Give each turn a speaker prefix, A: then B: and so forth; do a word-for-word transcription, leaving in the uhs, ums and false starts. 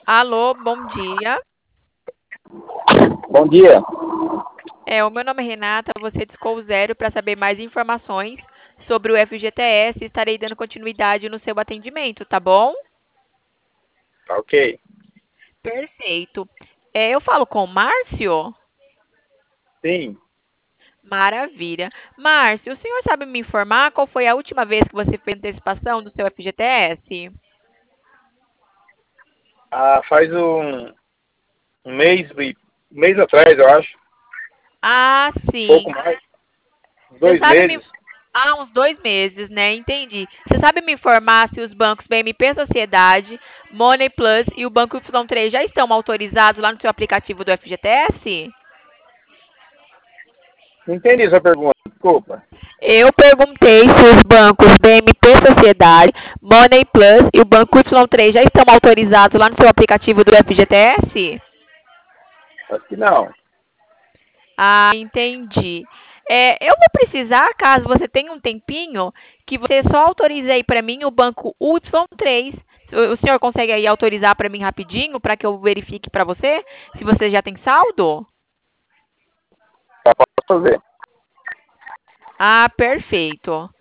A: Alô, bom dia.
B: Bom dia.
A: É, o meu nome é Renata, você discou o zero para saber mais informações sobre o F G T S e estarei dando continuidade no seu atendimento, tá bom?
B: Tá ok.
A: Perfeito. É, eu falo com o Márcio?
B: Sim.
A: Maravilha. Márcio, o senhor sabe me informar qual foi a última vez que você fez antecipação do seu F G T S?
B: Ah, faz um, um mês, e- um mês atrás, eu acho.
A: Ah,
B: Um pouco
A: sim.
B: mais. Uns
A: Você
B: dois
A: sabe me...
B: meses.
A: Ah, uns dois meses, né? Entendi. Você sabe me informar se os bancos B M P Sociedade, Money Plus e o Banco Y três já estão autorizados lá no seu aplicativo do F G T S?
B: Não entendi essa pergunta, desculpa.
A: Eu perguntei se os bancos B M P Sociedade, Money Plus e o Banco Y três já estão autorizados lá no seu aplicativo do F G T S?
B: Acho que não.
A: Ah, entendi. É, eu vou precisar, caso você tenha um tempinho, que você só autorize aí para mim o banco Y três. O o senhor consegue aí autorizar para mim rapidinho, para que eu verifique para você se você já tem saldo?
B: Tá, posso fazer.
A: Ah, perfeito.